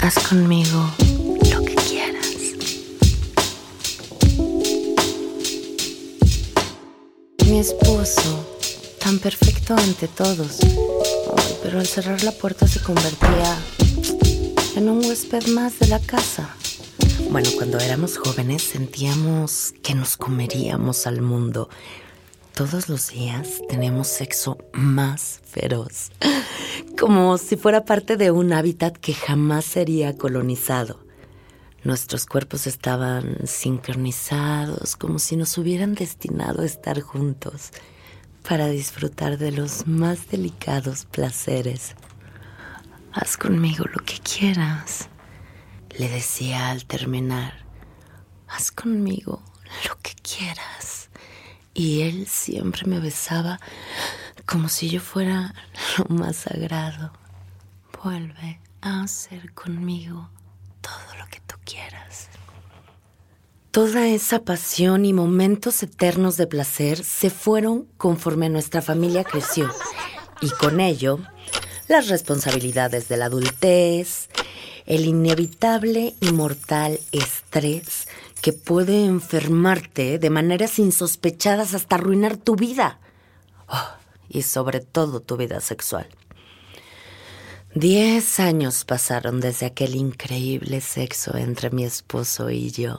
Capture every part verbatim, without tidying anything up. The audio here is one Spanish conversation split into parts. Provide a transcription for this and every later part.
Haz conmigo lo que quieras. Mi esposo, tan perfecto ante todos, ay, pero al cerrar la puerta se convertía en un huésped más de la casa. Bueno, cuando éramos jóvenes sentíamos que nos comeríamos al mundo. Todos los días teníamos sexo más feroz, como si fuera parte de un hábitat que jamás sería colonizado. Nuestros cuerpos estaban sincronizados, como si nos hubieran destinado a estar juntos para disfrutar de los más delicados placeres. Haz conmigo lo que quieras, le decía al terminar. Haz conmigo lo que quieras. Y él siempre me besaba como si yo fuera lo más sagrado. Vuelve a hacer conmigo todo lo que tú quieras. Toda esa pasión y momentos eternos de placer se fueron conforme nuestra familia creció. Y con ello, las responsabilidades de la adultez, el inevitable y mortal estrés que puede enfermarte de maneras insospechadas hasta arruinar tu vida. Oh, y sobre todo tu vida sexual. Diez años pasaron desde aquel increíble sexo entre mi esposo y yo.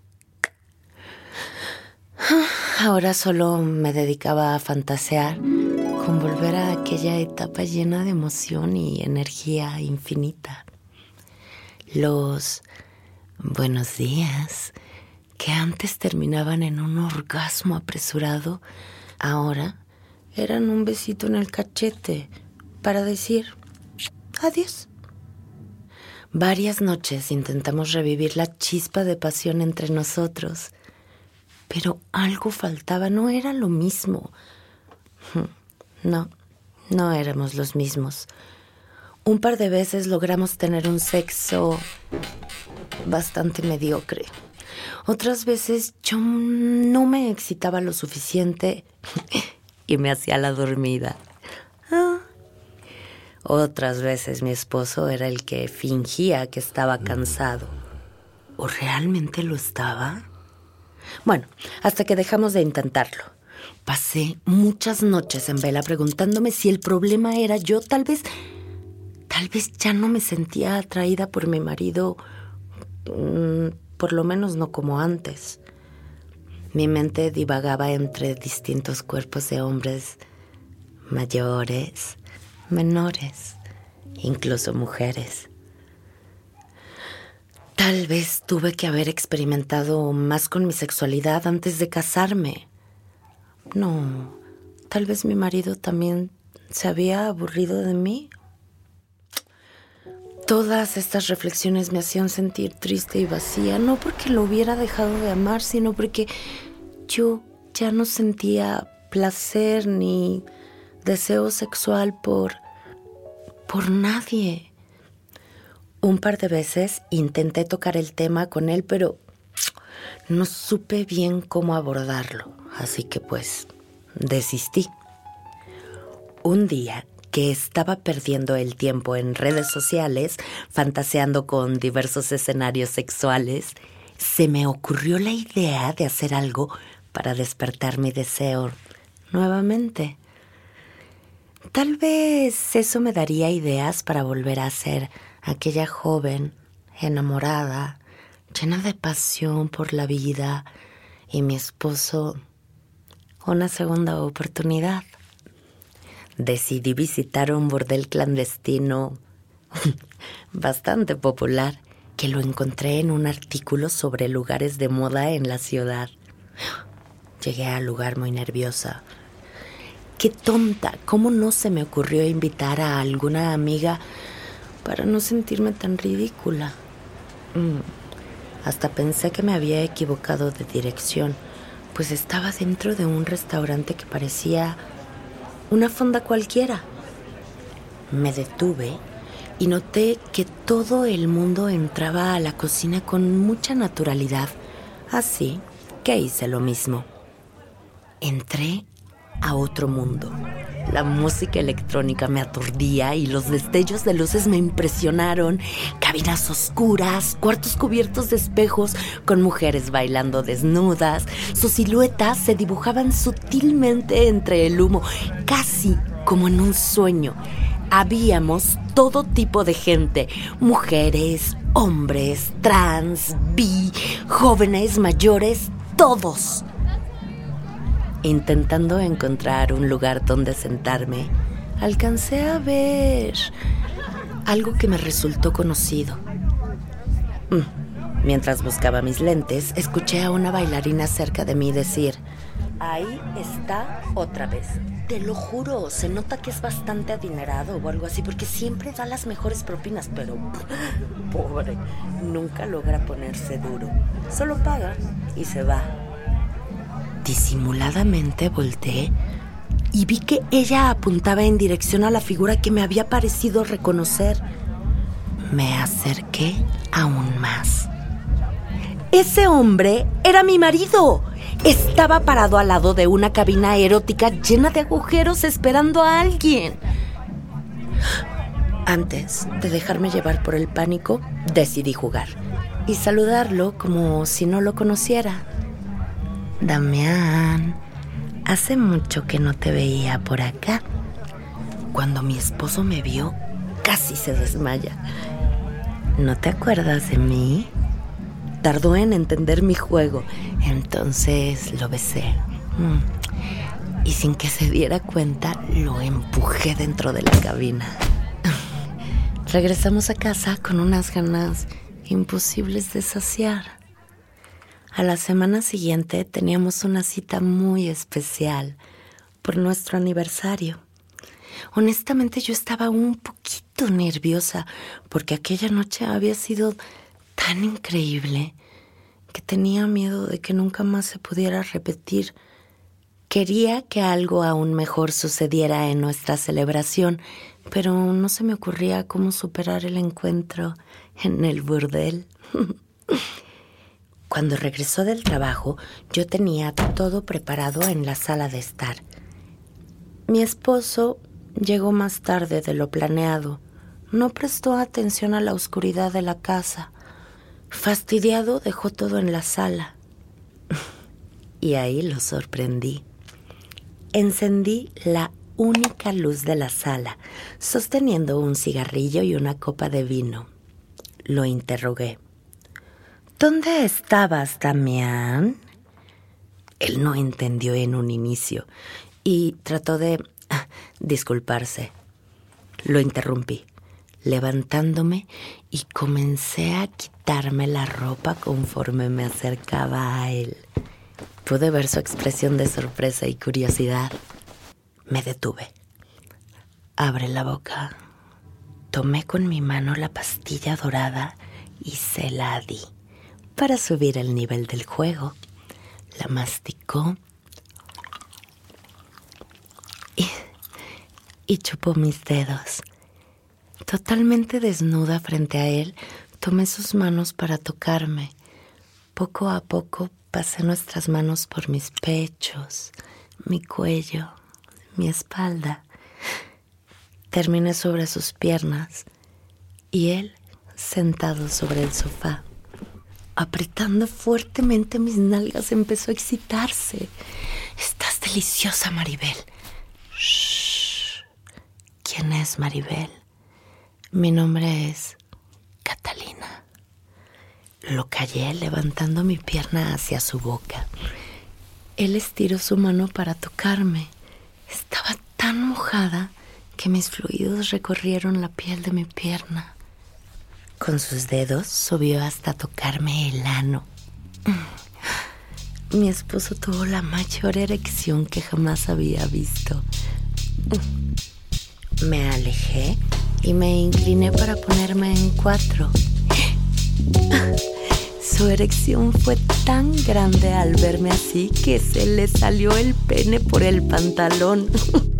Ahora solo me dedicaba a fantasear con volver a aquella etapa llena de emoción y energía infinita. Los buenos días, que antes terminaban en un orgasmo apresurado, ahora eran un besito en el cachete para decir adiós. Varias noches intentamos revivir la chispa de pasión entre nosotros, pero algo faltaba, no era lo mismo. No, no éramos los mismos. Un par de veces logramos tener un sexo bastante mediocre. Otras veces yo no me excitaba lo suficiente y me hacía la dormida. Ah. Otras veces mi esposo era el que fingía que estaba cansado. ¿O realmente lo estaba? Bueno, hasta que dejamos de intentarlo. Pasé muchas noches en vela preguntándome si el problema era yo. Tal vez, tal vez ya no me sentía atraída por mi marido, mmm, por lo menos no como antes. Mi mente divagaba entre distintos cuerpos de hombres mayores, menores, incluso mujeres. Tal vez tuve que haber experimentado más con mi sexualidad antes de casarme. No, tal vez mi marido también se había aburrido de mí. Todas estas reflexiones me hacían sentir triste y vacía, no porque lo hubiera dejado de amar, sino porque yo ya no sentía placer ni deseo sexual por, por nadie. Un par de veces intenté tocar el tema con él, pero no supe bien cómo abordarlo, así que pues desistí. Un día que estaba perdiendo el tiempo en redes sociales, fantaseando con diversos escenarios sexuales, se me ocurrió la idea de hacer algo para despertar mi deseo nuevamente. Tal vez eso me daría ideas para volver a ser aquella joven, enamorada, llena de pasión por la vida, y mi esposo una segunda oportunidad. Decidí visitar un bordel clandestino bastante popular que lo encontré en un artículo sobre lugares de moda en la ciudad. Llegué al lugar muy nerviosa. ¡Qué tonta! ¿Cómo no se me ocurrió invitar a alguna amiga para no sentirme tan ridícula? Mm. Hasta pensé que me había equivocado de dirección, pues estaba dentro de un restaurante que parecía una fonda cualquiera. Me detuve y noté que todo el mundo entraba a la cocina con mucha naturalidad, así que hice lo mismo. Entré a otro mundo, La música electrónica me aturdía y los destellos de luces me impresionaron. Cabinas oscuras, cuartos cubiertos de espejos con mujeres bailando desnudas. Sus siluetas se dibujaban sutilmente entre el humo, casi como en un sueño. Habíamos todo tipo de gente, mujeres, hombres, trans, bi, jóvenes, mayores, todos. Intentando encontrar un lugar donde sentarme, alcancé a ver algo que me resultó conocido. Mientras buscaba mis lentes, escuché a una bailarina cerca de mí decir: ahí está otra vez. Te lo juro, se nota que es bastante adinerado o algo así, porque siempre da las mejores propinas, pero pobre, nunca logra ponerse duro. Solo paga y se va. Disimuladamente volteé y vi que ella apuntaba en dirección a la figura que me había parecido reconocer. Me acerqué aún más. ¡Ese hombre era mi marido! Estaba parado al lado de una cabina erótica llena de agujeros esperando a alguien. Antes de dejarme llevar por el pánico, decidí jugar y saludarlo como si no lo conociera. Damián, hace mucho que no te veía por acá. Cuando mi esposo me vio, casi se desmaya. ¿No te acuerdas de mí? Tardó en entender mi juego, entonces lo besé. Mm. Y sin que se diera cuenta, lo empujé dentro de la cabina. Regresamos a casa con unas ganas imposibles de saciar. A la semana siguiente teníamos una cita muy especial por nuestro aniversario. Honestamente, yo estaba un poquito nerviosa porque aquella noche había sido tan increíble que tenía miedo de que nunca más se pudiera repetir. Quería que algo aún mejor sucediera en nuestra celebración, pero no se me ocurría cómo superar el encuentro en el burdel. Cuando regresó del trabajo, yo tenía todo preparado en la sala de estar. Mi esposo llegó más tarde de lo planeado. No prestó atención a la oscuridad de la casa. Fastidiado, dejó todo en la sala. Y ahí lo sorprendí. Encendí la única luz de la sala, sosteniendo un cigarrillo y una copa de vino. Lo interrogué. ¿Dónde estabas, Damián? Él no entendió en un inicio y trató de ah, disculparse. Lo interrumpí, levantándome, y comencé a quitarme la ropa conforme me acercaba a él. Pude ver su expresión de sorpresa y curiosidad. Me detuve. Abre la boca. Tomé con mi mano la pastilla dorada y se la di para subir el nivel del juego. La masticó y, y chupó mis dedos. Totalmente desnuda frente a él, tomé sus manos para tocarme. Poco a poco pasé nuestras manos por mis pechos, mi cuello, mi espalda. Terminé sobre sus piernas y él sentado sobre el sofá. Apretando fuertemente mis nalgas, empezó a excitarse. «Estás deliciosa, Maribel». Shh. ¿Quién es Maribel? Mi nombre es Catalina. Lo callé levantando mi pierna hacia su boca. Él estiró su mano para tocarme. Estaba tan mojada que mis fluidos recorrieron la piel de mi pierna. Con sus dedos subió hasta tocarme el ano. Mi esposo tuvo la mayor erección que jamás había visto. Me alejé y me incliné para ponerme en cuatro. Su erección fue tan grande al verme así que se le salió el pene por el pantalón.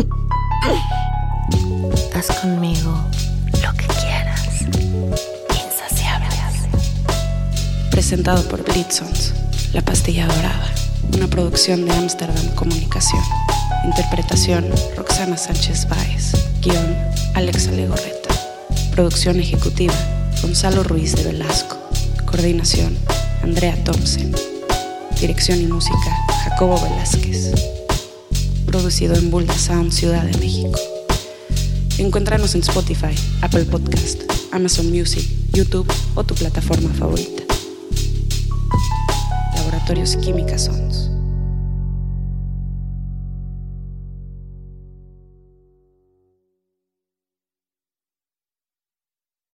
Haz conmigo lo que quieras. Insaciables. Presentado por Blitzons, La Pastilla Dorada, una producción de Amsterdam Comunicación. Interpretación, Roxana Sánchez Báez. Guión, Alexa Legorreta. Producción ejecutiva, Gonzalo Ruiz de Velasco. Coordinación, Andrea Thompson. Dirección y música, Jacobo Velázquez. Producido en Bulda Sound, Ciudad de México. Encuéntranos en Spotify, Apple Podcast, Amazon Music, YouTube o tu plataforma favorita. Laboratorios Química Son.